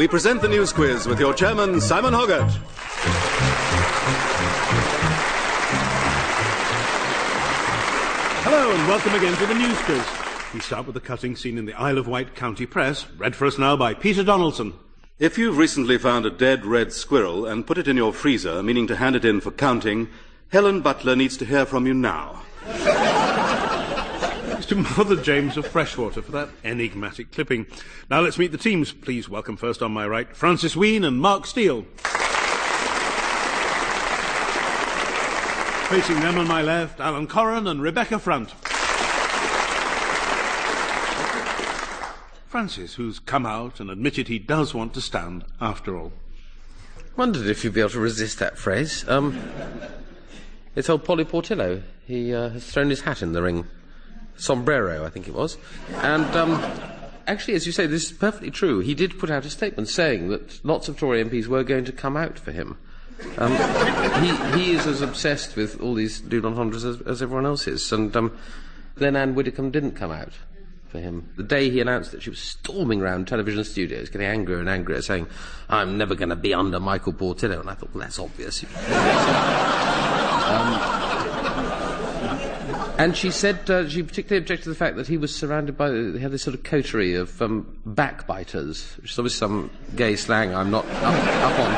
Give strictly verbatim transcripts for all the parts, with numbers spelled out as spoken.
we present the news quiz with your chairman, Simon Hoggart. Hello and welcome again to the news quiz. We start with the cutting scene in the Isle of Wight County Press, read for us now by Peter Donaldson. If you've recently found a dead red squirrel and put it in your freezer, meaning to hand it in for counting, Helen Butler needs to hear from you now. Thanks to Mother James of Freshwater for that enigmatic clipping. Now let's meet the teams. Please welcome first on my right, Francis Wheen and Mark Steele. Facing them on my left, Alan Corran and Rebecca Front. Francis, who's come out and admitted he does want to stand after all. Wondered if you'd be able to resist that phrase. Um, it's old Polly Portillo. He uh, has thrown his hat in the ring. Sombrero, I think it was. And um, actually, as you say, this is perfectly true. He did put out a statement saying that lots of Tory M Ps were going to come out for him. Um, he, he is as obsessed with all these do-not-hundreds as, as everyone else is. And um, then Anne Widdecombe didn't come out for him. The day he announced that she was storming around television studios, getting angrier and angrier, saying, "I'm never going to be under Michael Portillo." And I thought, well, that's obvious. um, and she said uh, she particularly objected to the fact that he was surrounded by, he had this sort of coterie of um, backbiters, which is obviously some gay slang I'm not up, up on.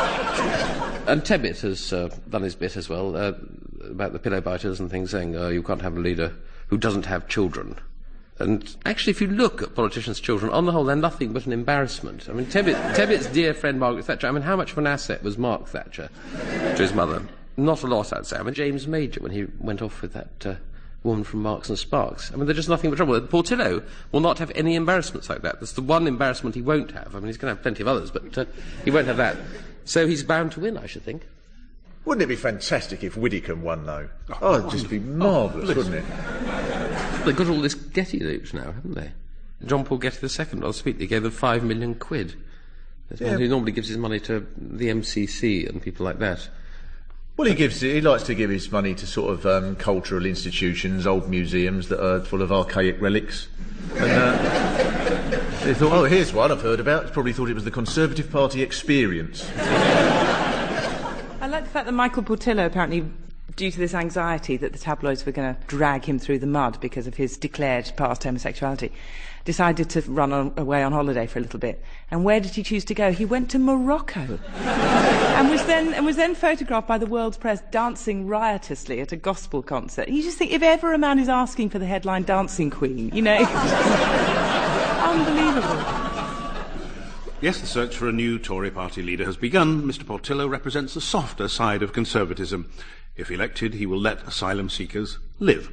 And Tebbit has uh, done his bit as well, uh, about the pillow biters and things, saying, oh, you can't have a leader who doesn't have children. And actually, if you look at politicians' children, on the whole, they're nothing but an embarrassment. I mean, Tebbit, Tebbit's dear friend Margaret Thatcher, I mean, how much of an asset was Mark Thatcher to his mother? Not a lot, I'd say. I mean, James Major, when he went off with that uh, woman from Marks and Sparks. I mean, they're just nothing but trouble. Portillo will not have any embarrassments like that. That's the one embarrassment he won't have. I mean, he's going to have plenty of others, but uh, he won't have that. So he's bound to win, I should think. Wouldn't it be fantastic if Widdecombe won, though? Oh, oh it'd just be marvellous, oh, wouldn't it? They've got all this Getty loops now, haven't they? John Paul Getty the Second last week, they gave them five million quid. There's yeah. one who normally gives his money to the M C C and people like that. Well, he gives. He likes to give his money to sort of um, cultural institutions, old museums that are full of archaic relics. And uh, they thought, oh, here's one I've heard about. Probably thought it was the Conservative Party Experience. I like the fact that Michael Portillo, apparently, due to this anxiety that the tabloids were going to drag him through the mud because of his declared past homosexuality, decided to run on, away on holiday for a little bit. And where did he choose to go? He went to Morocco, and was then and was then photographed by the world's press dancing riotously at a gospel concert. And you just think, if ever a man is asking for the headline dancing queen, you know, unbelievable. Yes, the search for a new Tory party leader has begun. Mister Portillo represents the softer side of conservatism. If elected, he will let asylum seekers live.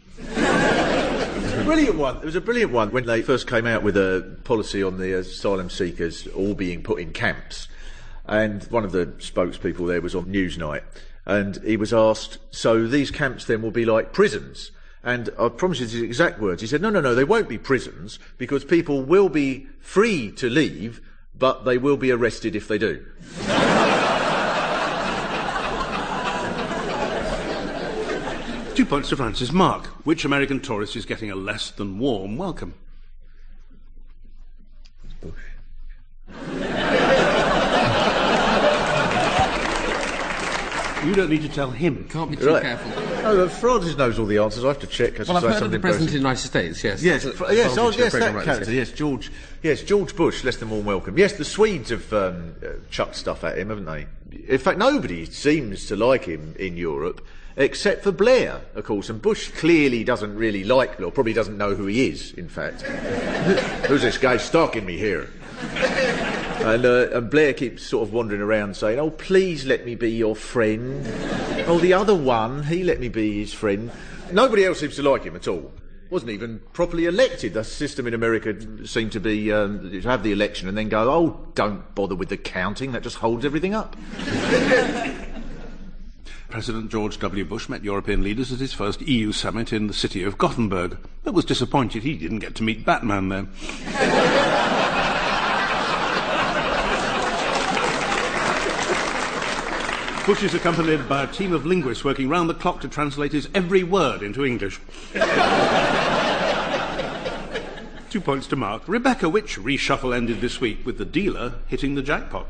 Brilliant one. It was a brilliant one when they first came out with a policy on the asylum seekers all being put in camps. And one of the spokespeople there was on Newsnight. And he was asked, so these camps then will be like prisons? And I promise you his exact words. He said, no, no, no, they won't be prisons because people will be free to leave, but they will be arrested if they do. Two points to Francis. Mark, which American tourist is getting a less than warm welcome? Bush. You don't need to tell him. Can't be too right. careful. Oh, Francis knows all the answers. I have to check. Well, I've heard of the President of the United States, yes. Yes, f- yes, oh, yes, that right, character, yes, George, yes, George Bush, less than warm welcome. Yes, the Swedes have um, uh, chucked stuff at him, haven't they? In fact, nobody seems to like him in Europe, except for Blair, of course, and Bush clearly doesn't really like Blair, probably doesn't know who he is, in fact. Who's this guy stalking me here? And, uh, and Blair keeps sort of wandering around saying, oh, please let me be your friend. Oh, the other one, he let me be his friend. Nobody else seems to like him at all. Wasn't even properly elected. The system in America seemed to be um, to have the election and then go, oh, don't bother with the counting, that just holds everything up. President George W. Bush met European leaders at his first E U summit in the city of Gothenburg, but was disappointed he didn't get to meet Batman there. Bush is accompanied by a team of linguists working round the clock to translate his every word into English. Two points to Mark. Rebecca, which reshuffle ended this week with the dealer hitting the jackpot?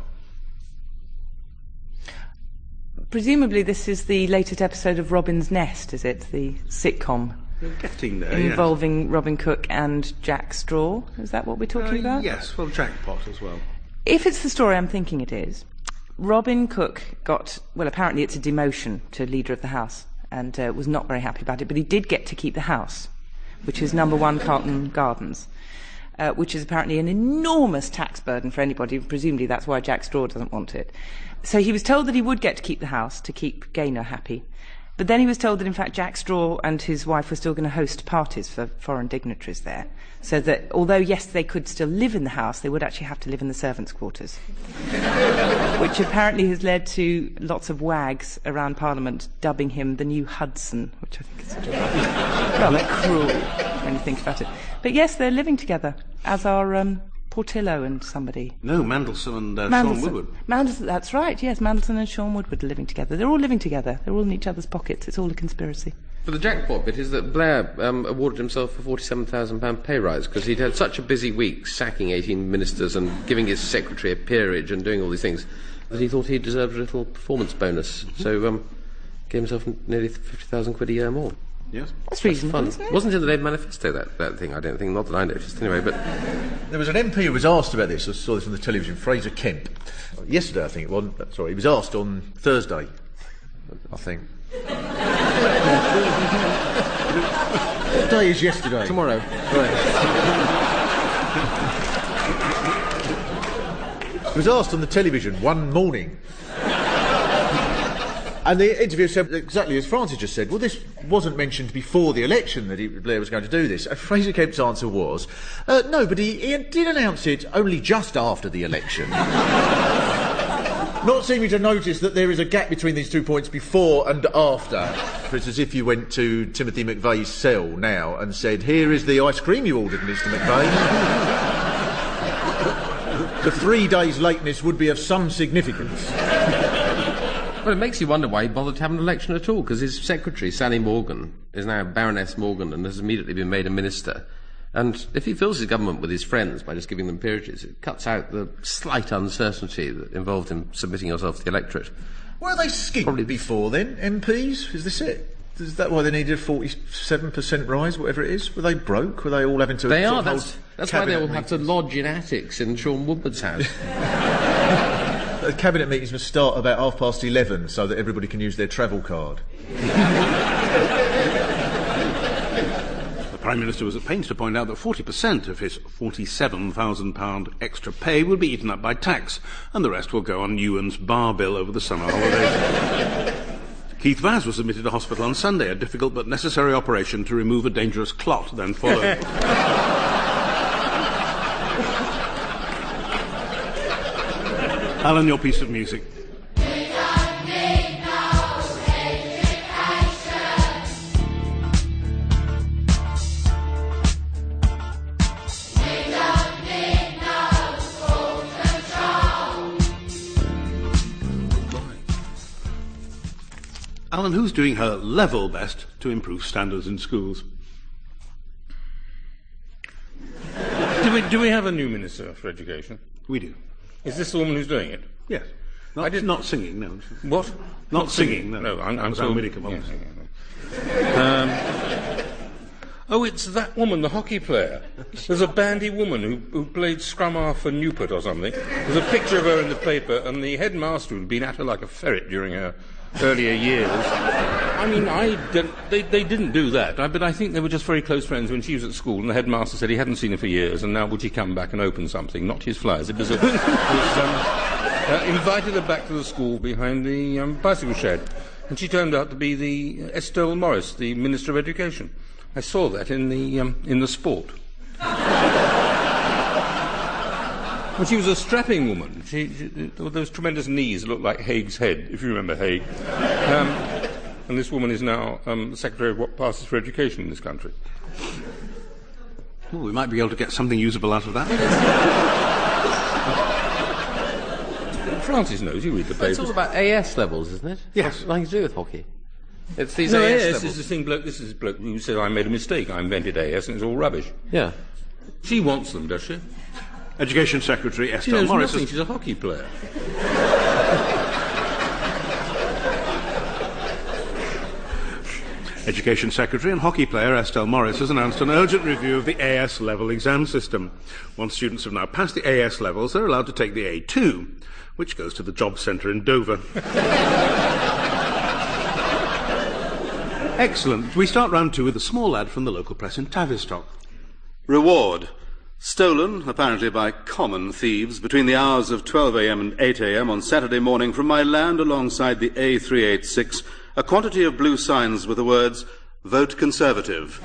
Presumably this is the latest episode of Robin's Nest, is it? The sitcom You're getting there, involving Robin Cook and Jack Straw. Is that what we're talking yes. Uh, about? Yes, well, jackpot as well. If it's the story I'm thinking it is, Robin Cook got, well, apparently it's a demotion to leader of the House, and uh, was not very happy about it, but he did get to keep the House, which is number one Carlton Gardens, uh, which is apparently an enormous tax burden for anybody. Presumably that's why Jack Straw doesn't want it. So he was told that he would get to keep the House, to keep Gaynor happy. But then he was told that, in fact, Jack Straw and his wife were still going to host parties for foreign dignitaries there. So that, although, yes, they could still live in the house, they would actually have to live in the servants' quarters. Which apparently has led to lots of wags around Parliament dubbing him the new Hudson, which I think is sort of rather cruel when you think about it. But yes, they're living together, as are um, Portillo and somebody. No, Mandelson and uh, Mandelson. Sean Woodward. Mandelson, that's right, yes, Mandelson and Sean Woodward are living together. They're all living together. They're all in each other's pockets. It's all a conspiracy. But the jackpot bit is that Blair um, awarded himself a forty-seven thousand pounds pay rise because he'd had such a busy week sacking eighteen ministers and giving his secretary a peerage and doing all these things that he thought he deserved a little performance bonus. Mm-hmm. So um, gave himself nearly fifty thousand quid a year more. Yes. That's reasonable, That's isn't it? Wasn't in the Labour manifesto, that, that thing, I don't think. Not that I noticed, anyway, but... There was an M P who was asked about this. I saw this on the television, Fraser Kemp. Yesterday, I think it was. Sorry, he was asked on Thursday, I think. What day is yesterday? Tomorrow. Right. He was asked on the television one morning. And the interviewer said exactly as Francis just said, well, this wasn't mentioned before the election that he, Blair was going to do this. And Fraser Kemp's answer was, uh, no, but he, he did announce it only just after the election. Not seeming to notice that there is a gap between these two points before and after. It's as if you went to Timothy McVeigh's cell now and said, here is the ice cream you ordered, Mister McVeigh. The three days' lateness would be of some significance. Well, it makes you wonder why he bothered to have an election at all, because his secretary, Sally Morgan, is now Baroness Morgan and has immediately been made a minister. And if he fills his government with his friends by just giving them peerages, it cuts out the slight uncertainty that involved in submitting yourself to the electorate. Were they skint Probably before then, M Ps? Is this it? Is that why they needed a forty-seven percent rise, whatever it is? Were they broke? Were they all having to... They sort are. of That's, hold that's why they all cabinet have to meetings? lodge in attics in Sean Woodward's house. The cabinet meetings must start about half past eleven so that everybody can use their travel card. The Prime Minister was at pains to point out that forty percent of his forty-seven thousand pounds extra pay will be eaten up by tax, and the rest will go on Ewan's bar bill over the summer holidays. Keith Vaz was admitted to hospital on Sunday, a difficult but necessary operation to remove a dangerous clot then followed. Alan, your piece of music. Alan, who's doing her level best to improve standards in schools? Do we, do we have a new Minister for Education? We do. Is this the woman who's doing it? Yes. Not, I did- not singing, no. What? Not singing, no. No, I'm, I'm With so... Alan Whittaker, yeah, obviously. yeah, yeah. Um, oh, it's that woman, the hockey player. There's a bandy woman who, who played scrum half for Newport or something. There's a picture of her in the paper, and the headmaster had been at her like a ferret during her earlier years. I mean, I don't, they, they didn't do that, I, but I think they were just very close friends when she was at school, and the headmaster said he hadn't seen her for years, and now would she come back and open something? Not his flyers. It was, a, it was um, uh, invited her back to the school behind the um, bicycle shed, and she turned out to be the uh, Estelle Morris, the Minister of Education. I saw that in the um, in the Sport. Well, she was a strapping woman. She, she, those tremendous knees that looked like Haig's head, if you remember Haig. Um, and this woman is now um, the Secretary of what passes for Education in this country. Well, we might be able to get something usable out of that. Francis knows, you read the But papers. it's all about A S levels, isn't it? Yes. It's nothing to do with hockey. It's these No, A S A S levels. is the thing bloke, this is the bloke who said I made a mistake, I invented A S and it's all rubbish. Yeah. She wants them, does she? Education Secretary She Estelle knows Morris. nothing. Has, She's a hockey player. Education Secretary and hockey player Estelle Morris has announced an urgent review of the A S level exam system. Once students have now passed the A S levels, they're allowed to take the A two, which goes to the job centre in Dover. Excellent. We start round two with a small ad from the local press in Tavistock. Reward. Stolen, apparently by common thieves, between the hours of twelve a m and eight a m on Saturday morning from my land alongside the A three eighty-six, a quantity of blue signs with the words, Vote Conservative.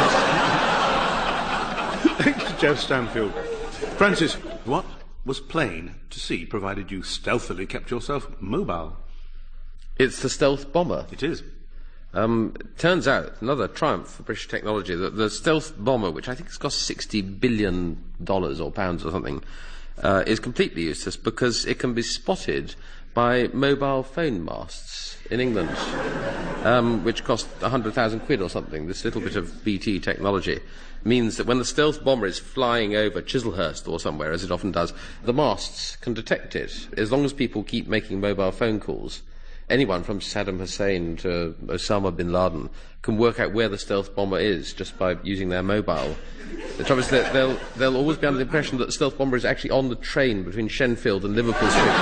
Thanks to Jeff Stanfield. Francis, what was plain to see provided you stealthily kept yourself mobile? It's the stealth bomber. It is. Um, it turns out, another triumph for British technology, that the stealth bomber, which I think has cost sixty billion dollars or pounds or something, uh, is completely useless because it can be spotted by mobile phone masts in England, um, which cost one hundred thousand quid or something. This little bit of B T technology means that when the stealth bomber is flying over Chislehurst or somewhere, as it often does, the masts can detect it. As long as people keep making mobile phone calls, anyone from Saddam Hussein to Osama bin Laden can work out where the stealth bomber is just by using their mobile. The trouble is that they'll, they'll always be under the impression that the stealth bomber is actually on the train between Shenfield and Liverpool Street.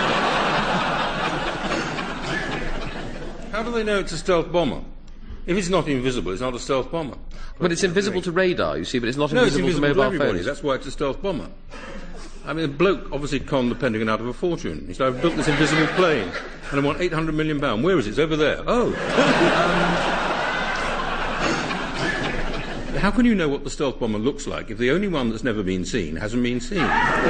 How do they know it's a stealth bomber? If it's not invisible, it's not a stealth bomber. But it's invisible to radar, you see, but it's not No, it's invisible, invisible to to mobile everybody. phones. That's why it's a stealth bomber. I mean, a bloke obviously conned the Pentagon out of a fortune. He said, I've built this invisible plane, and I want eight hundred million pounds. Where is it? It's over there. Oh. um, how can you know what the stealth bomber looks like if the only one that's never been seen hasn't been seen?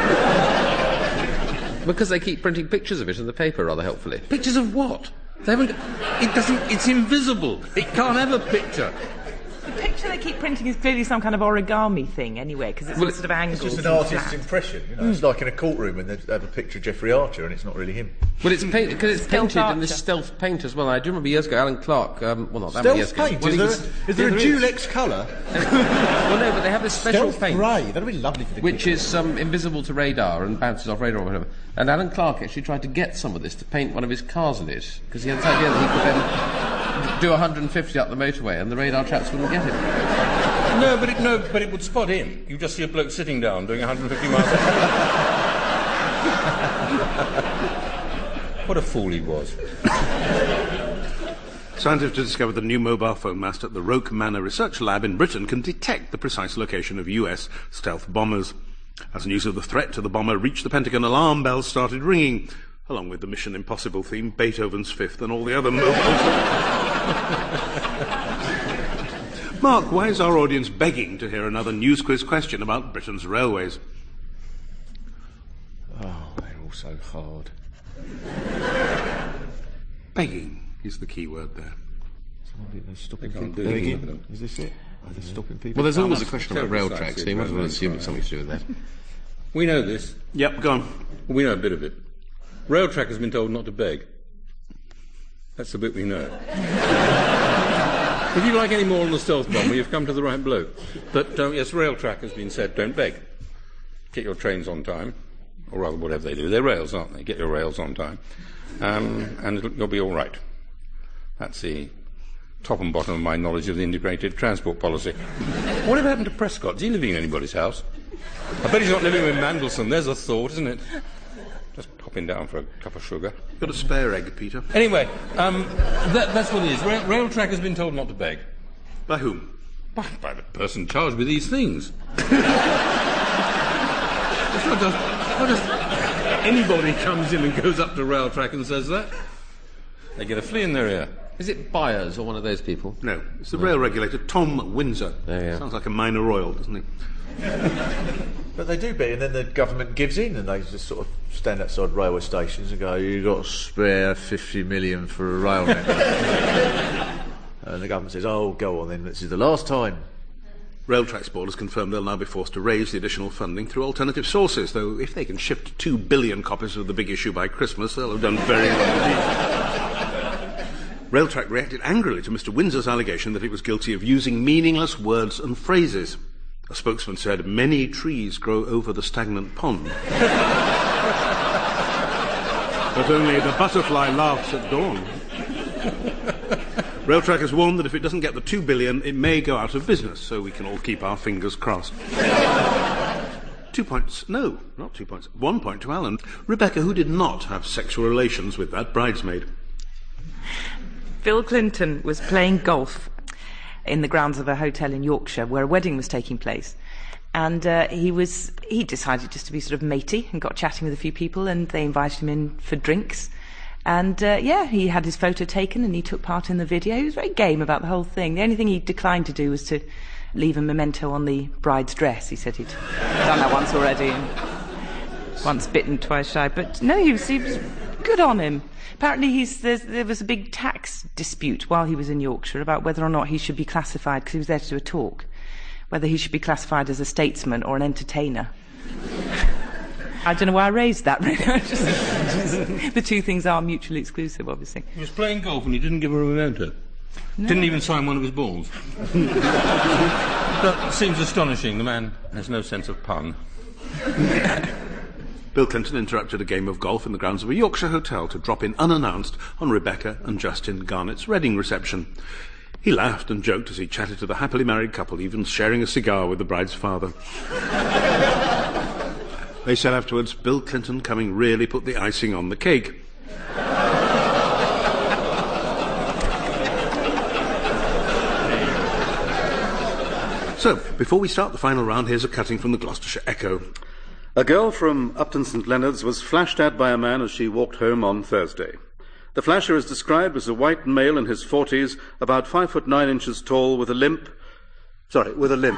Because they keep printing pictures of it in the paper rather helpfully. Pictures of what? They haven't. It doesn't. It's invisible. It can't have a picture. The picture they keep printing is clearly some kind of origami thing anyway, because it's Well, all sort of angles. It's just an and artist's flat. impression, you know. It's like in a courtroom when they have a picture of Jeffrey Archer and it's not really him. Well, it's paint, because it's Stealth painted in this Archer. stealth paint as well. I do remember years ago, Alan Clark, um, well, not that many years Stealth ago. paint? Well, Is he there, was- a, is there yeah, a Dulex colour? Well, no, but they have this special Stealth paint, grey. That'd be lovely for the which kids. is um, invisible to radar and bounces off radar or whatever. And Alan Clark actually tried to get some of this to paint one of his cars in it, because he had this idea that he could then do one hundred fifty up the motorway and the radar chaps wouldn't get him. No, but it, no, but it would spot him. You just see a bloke sitting down doing one hundred fifty miles an hour. What a fool he was. Scientists have discovered the new mobile phone mast at the Roke Manor Research Lab in Britain can detect the precise location of U S stealth bombers. As news of the threat to the bomber reached the Pentagon, alarm bells started ringing, along with the Mission Impossible theme, Beethoven's Fifth, and all the other mobiles. Mark, why is our audience begging to hear another news quiz question about Britain's railways? Oh, they're all so hard. Begging is the key word there. They're stopping They can't people. do anything Begging? with them. Is this it? Are they stopping people? Well, there's Oh, always a that's question about terribly rail tracks, so sexy, you might as well very assume nice. it's something to do with that. We know this. Yep, go on. We know a bit of it. Railtrack has been told not to beg. That's the bit we know. If you'd like any more on the stealth bomber, you've come to the right bloke. But um, yes, Railtrack has been said, don't beg. Get your trains on time, or rather whatever they do. They're rails, aren't they? Get your rails on time, um, and it'll, you'll be all right. That's the top and bottom of my knowledge of the integrated transport policy. Whatever happened to Prescott? Is he living in anybody's house? I bet he's not living with Mandelson. There's a thought, isn't it? Just popping down for a cup of sugar. Got a spare egg, Peter? Anyway, um, that, that's what it is. Rail, Railtrack has been told not to beg. By whom? By, by the person charged with these things. It's not just, not just anybody comes in and goes up to Railtrack and says that. They get a flea in their ear. Is it Byers or one of those people? No, it's the rail regulator, Tom Windsor. Oh, yeah. Sounds like a minor royal, doesn't he? But they do be, and then the government gives in, and they just sort of stand outside railway stations and go, "You got to spare fifty million for a rail network." And the government says, "Oh, go on then. This is the last time." Railtrack's board has confirmed they'll now be forced to raise the additional funding through alternative sources, though if they can shift two billion copies of The Big Issue by Christmas, they'll have done very well indeed. Railtrack reacted angrily to Mister Windsor's allegation that it was guilty of using meaningless words and phrases. A spokesman said, many trees grow over the stagnant pond. But only the butterfly laughs at dawn. Railtrack has warned that if it doesn't get the two billion, it may go out of business, so we can all keep our fingers crossed. Two points. No, not two points. One point to Alan. Rebecca, who did not have sexual relations with that bridesmaid? Bill Clinton was playing golf in the grounds of a hotel in Yorkshire where a wedding was taking place. And uh, he was he decided just to be sort of matey and got chatting with a few people, and they invited him in for drinks. And, uh, yeah, he had his photo taken and he took part in the video. He was very game about the whole thing. The only thing he declined to do was to leave a memento on the bride's dress. He said he'd done that once already. And once bitten, twice shy. But, no, he was, he was good on him. Apparently he's, there was a big tax dispute while he was in Yorkshire about whether or not he should be classified, because he was there to do a talk, whether he should be classified as a statesman or an entertainer. I don't know why I raised that, really. just, just, the two things are mutually exclusive, obviously. He was playing golf and he didn't give her a memento. No. Didn't even sign one of his balls. That seems astonishing. The man has no sense of pun. Bill Clinton interrupted a game of golf in the grounds of a Yorkshire hotel to drop in unannounced on Rebecca and Justin Garnett's wedding reception. He laughed and joked as he chatted to the happily married couple, even sharing a cigar with the bride's father. They said afterwards, Bill Clinton coming really put the icing on the cake. So, before we start the final round, here's a cutting from the Gloucestershire Echo. A girl from Upton St Leonard's was flashed at by a man as she walked home on Thursday. The flasher is described as a white male in his forties, about five foot nine inches tall, with a limp... Sorry, with a limp.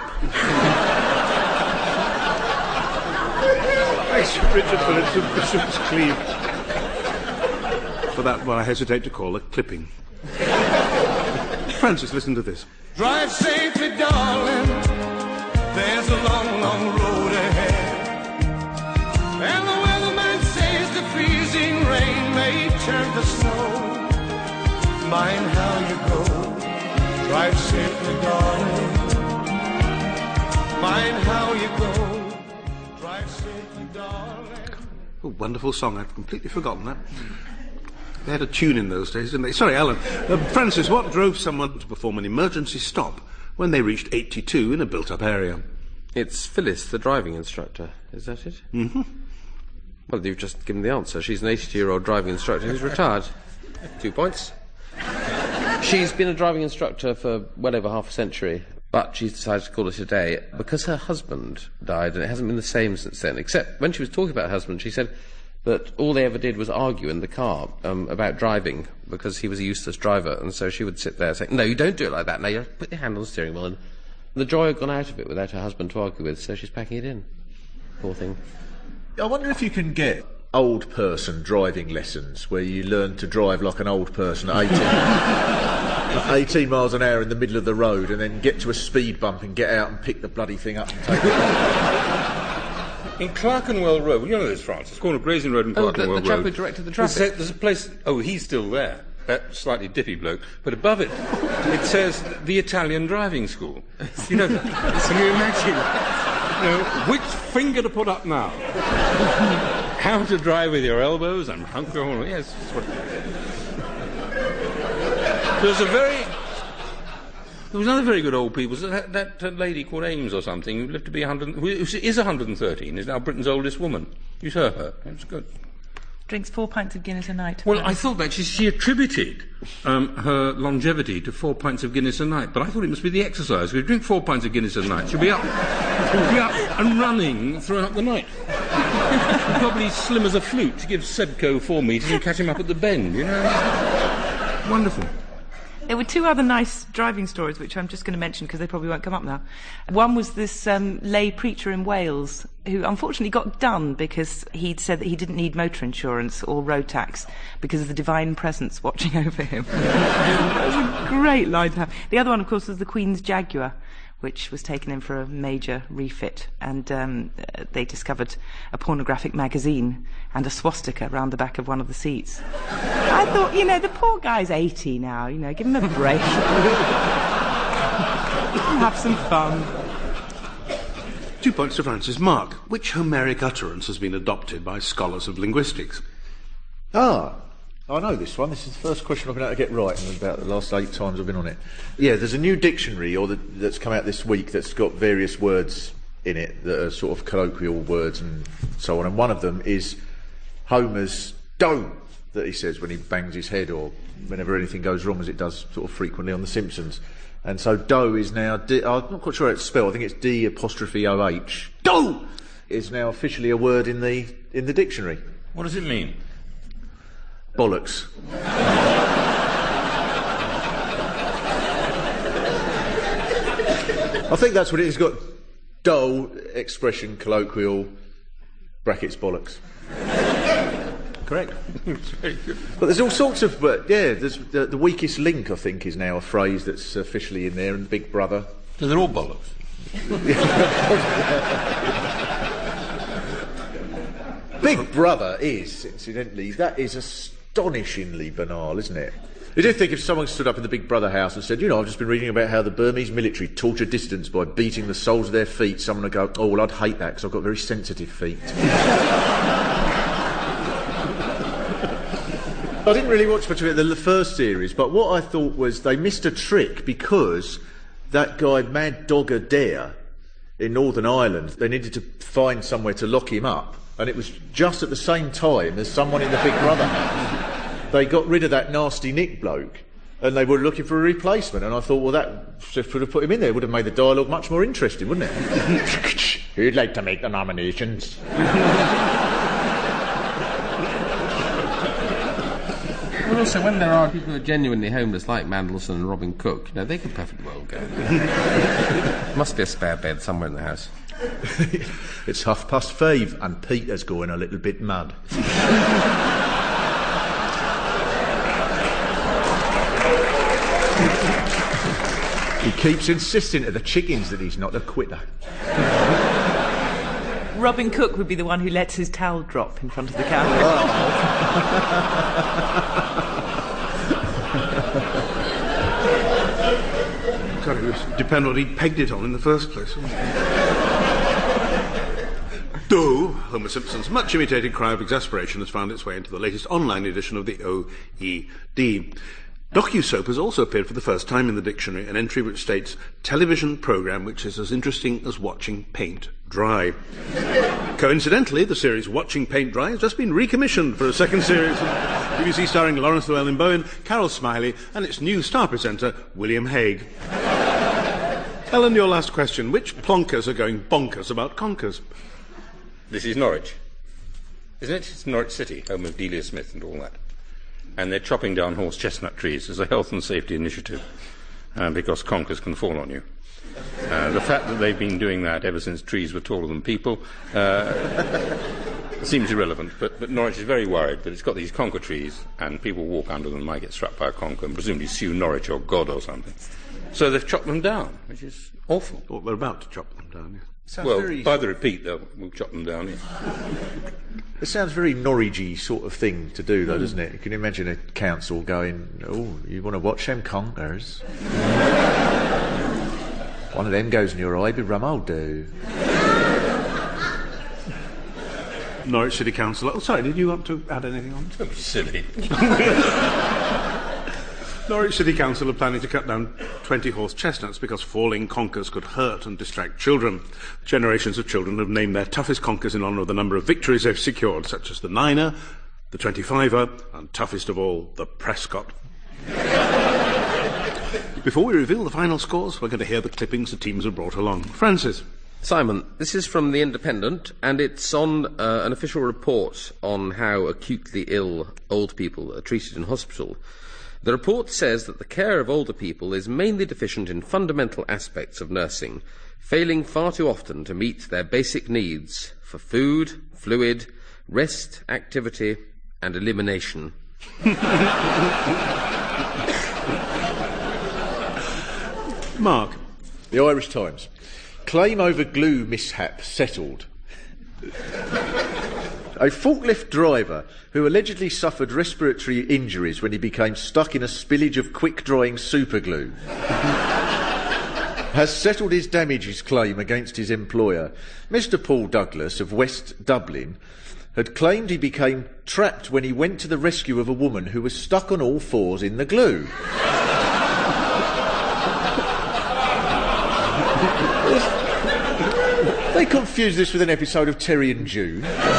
Thanks, Richard Phillips of Bishop's Cleeve. For that, what I hesitate to call a clipping. Francis, listen to this. Drive safely, darling. There's a long, long road ahead. And the weatherman says the freezing rain may turn to snow. Mind how you go. Drive safely, darling. Mind how you go. Drive safely, darling. A wonderful song. I'd completely forgotten that. They had a tune in those days, didn't they? Sorry, Alan. Uh, Francis, what drove someone to perform an emergency stop when they reached eighty-two in a built-up area? It's Phyllis, the driving instructor. Is that it? Mm-hmm. Well, you've just given the answer. She's an eighty-two-year-old driving instructor who's retired. Two points. She's been a driving instructor for well over half a century, but she's decided to call it a day because her husband died, and it hasn't been the same since then, except when she was talking about her husband, she said that all they ever did was argue in the car um, about driving because he was a useless driver, and so she would sit there saying, no, you don't do it like that, no, you put your hand on the steering wheel, and the joy had gone out of it without her husband to argue with, so she's packing it in. Poor thing. I wonder if you can get old person driving lessons where you learn to drive like an old person at eighteen, eighteen miles an hour in the middle of the road, and then get to a speed bump and get out and pick the bloody thing up and take it. In Clerkenwell Road, well, you know this, Francis, corner of Grazing Road and Oh, the, Clerkenwell the chap Road. who directed the There's traffic. a, there's a place, oh, he's still there, that slightly dippy bloke, but above it, it says the Italian Driving School. You know, can you imagine, you know, which finger to put up now? How to drive with your elbows and hunker on, yes. That's what there's a very... There was another very good old people, so that, that uh, lady called Ames or something, who lived to be one hundred, who is one hundred thirteen, is now Britain's oldest woman. You saw her. It was good. Drinks four pints of Guinness a night. Well, I thought that she, she attributed um, her longevity to four pints of Guinness a night, but I thought it must be the exercise. If you drink four pints of Guinness a night, she'll be up, she'll be up and running throughout the night. Probably slim as a flute. She gives Sebco four metres and catch him up at the bend, you know. Wonderful. There were two other nice driving stories, which I'm just going to mention because they probably won't come up now. One was this um, lay preacher in Wales who unfortunately got done because he'd said that he didn't need motor insurance or road tax because of the divine presence watching over him. That was a great line to have. The other one, of course, was the Queen's Jaguar, which was taken in for a major refit, and um, they discovered a pornographic magazine and a swastika round the back of one of the seats. I thought, you know, the poor guy's eighty now, you know, give him a break. Have some fun. Two points to Francis. Mark, which Homeric utterance has been adopted by scholars of linguistics? Ah, I know this one. This is the first question I've been able to get right in about the last eight times I've been on it. Yeah, there's a new dictionary or the, that's come out this week that's got various words in it that are sort of colloquial words and so on, and one of them is Homer's dough that he says when he bangs his head or whenever anything goes wrong, as it does sort of frequently on The Simpsons. And so dough is now, D- I'm not quite sure how it's spelled, I think it's D apostrophe O H. Dough is now officially a word in the in the dictionary. What does it mean? Bollocks. I think that's what it is. It's got dough, expression, colloquial, brackets, bollocks. Correct. Very good. But there's all sorts of, but yeah, there's the, the weakest link, I think, is now a phrase that's officially in there, and Big Brother. So they're all bollocks. Big Brother is, incidentally, that is astonishingly banal, isn't it? You do think if someone stood up in the Big Brother house and said, you know, I've just been reading about how the Burmese military torture dissidents by beating the soles of their feet, someone would go, oh, well, I'd hate that because I've got very sensitive feet. I didn't really watch much of it in the first series, but what I thought was they missed a trick because that guy, Mad Dog Adair, in Northern Ireland, they needed to find somewhere to lock him up, and it was just at the same time as someone in the Big Brother house. They got rid of that nasty Nick bloke, and they were looking for a replacement, and I thought, well, that should have put him in there. It would have made the dialogue much more interesting, wouldn't it? Who'd like to make the nominations? Well, also, when there are people who are genuinely homeless, like Mandelson and Robin Cook, you know, they could perfectly well go. Must be a spare bed somewhere in the house. It's half past five, and Peter's going a little bit mad. He keeps insisting to the chickens that he's not a quitter. Robin Cook would be the one who lets his towel drop in front of the camera. God, it was depend what he'd pegged it on in the first place. Though Homer Simpson's much imitated cry of exasperation has found its way into the latest online edition of the O E D. Docu-soap has also appeared for the first time in the dictionary, an entry which states, television programme which is as interesting as watching paint dry. Coincidentally, the series Watching Paint Dry has just been recommissioned for a second series of B B C starring Lawrence Llewellyn-Bowen, Carol Smiley, and its new star presenter, William Hague. Ellen, your last question. Which plonkers are going bonkers about conkers? This is Norwich, isn't it? It's Norwich City, home of Delia Smith and all that. And they're chopping down horse chestnut trees as a health and safety initiative uh, because conkers can fall on you. Uh, the fact that they've been doing that ever since trees were taller than people uh, seems irrelevant, but, but Norwich is very worried that it's got these conker trees and people walk under them and might get struck by a conker and presumably sue Norwich or God or something. So they've chopped them down, which is awful. Well, they're about to chop them down, yes. Sounds Well, very, by the repeat, they'll we'll chop them down, yes. it sounds very Norwich-y sort of thing to do, though, doesn't it? You can imagine a council going, oh, you want to watch them conkers? One of them goes in your eye, be rum I'll do. Norwich City Council. Oh, sorry, did you want to add anything on? Don't be silly. Norwich City Council are planning to cut down twenty horse chestnuts because falling conkers could hurt and distract children. Generations of children have named their toughest conkers in honour of the number of victories they've secured, such as the Niner, the twenty-fiver, and toughest of all, the Prescott. Before we reveal the final scores, we're going to hear the clippings the teams have brought along. Francis. Simon, this is from The Independent, and it's on uh, an official report on how acutely ill old people are treated in hospital. The report says that the care of older people is mainly deficient in fundamental aspects of nursing, failing far too often to meet their basic needs for food, fluid, rest, activity, and elimination. Mark. The Irish Times. Claim over glue mishap settled. A forklift driver who allegedly suffered respiratory injuries when he became stuck in a spillage of quick-drying superglue has settled his damages claim against his employer. Mister Paul Douglas of West Dublin had claimed he became trapped when he went to the rescue of a woman who was stuck on all fours in the glue. They confused this with an episode of Terry and June.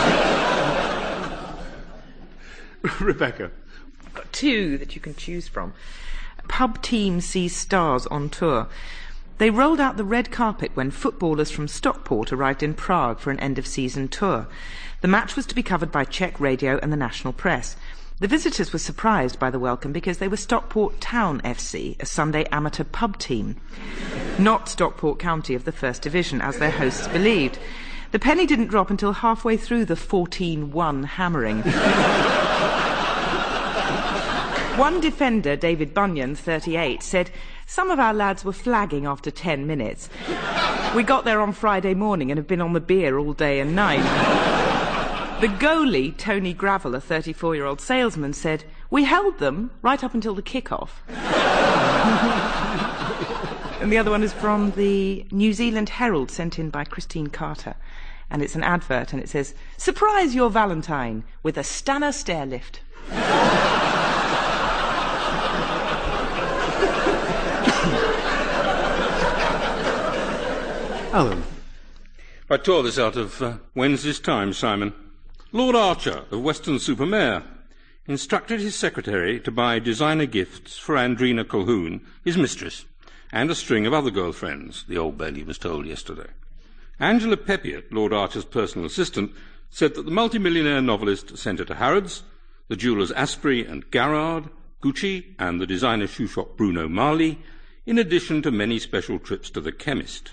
Rebecca. Got two that you can choose from. Pub team sees stars on tour. They rolled out the red carpet when footballers from Stockport arrived in Prague for an end-of-season tour. The match was to be covered by Czech radio and the national press. The visitors were surprised by the welcome because they were Stockport Town F C, a Sunday amateur pub team, not Stockport County of the First Division, as their hosts believed. The penny didn't drop until halfway through the fourteen one hammering. One defender, David Bunyan, thirty-eight, said, "Some of our lads were flagging after ten minutes. We got there on Friday morning and have been on the beer all day and night." The goalie, Tony Gravel, a thirty-four-year-old salesman, said, "We held them right up until the kick-off." And the other one is from the New Zealand Herald, sent in by Christine Carter. And it's an advert, and it says, "Surprise your Valentine with a Stanner stair lift." Alan. I tore this out of uh, Wednesday's Times, Simon. Lord Archer of Weston-super-Mare instructed his secretary to buy designer gifts for Andrina Colquhoun, his mistress, and a string of other girlfriends, the Old Bailey was told yesterday. Angela Peppiatt, Lord Archer's personal assistant, said that the multimillionaire novelist sent her to Harrods, the jewellers Asprey and Garrard, Gucci, and the designer shoe shop Bruno Marley, in addition to many special trips to the chemist.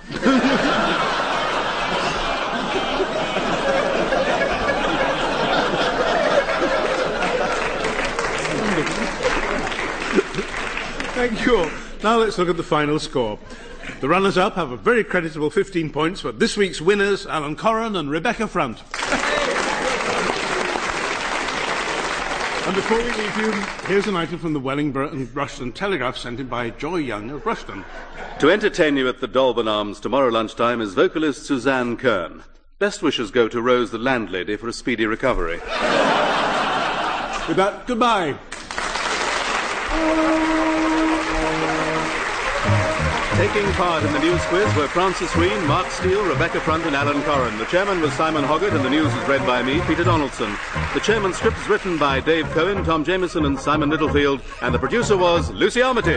Thank you all. Now let's look at the final score. The runners-up have a very creditable fifteen points, but this week's winners, Alan Corran and Rebecca Front. And before we leave you, here's an item from the Wellingborough and Rushton Telegraph sent in by Joy Young of Rushton. To entertain you at the Dolben Arms tomorrow lunchtime is vocalist Suzanne Kern. Best wishes go to Rose, the landlady, for a speedy recovery. With that, goodbye. Taking part in the news quiz were Francis Green, Mark Steele, Rebecca Front and Alan Corran. The chairman was Simon Hoggart and the news was read by me, Peter Donaldson. The chairman's script is written by Dave Cohen, Tom Jameson and Simon Littlefield, and the producer was Lucy Armitage.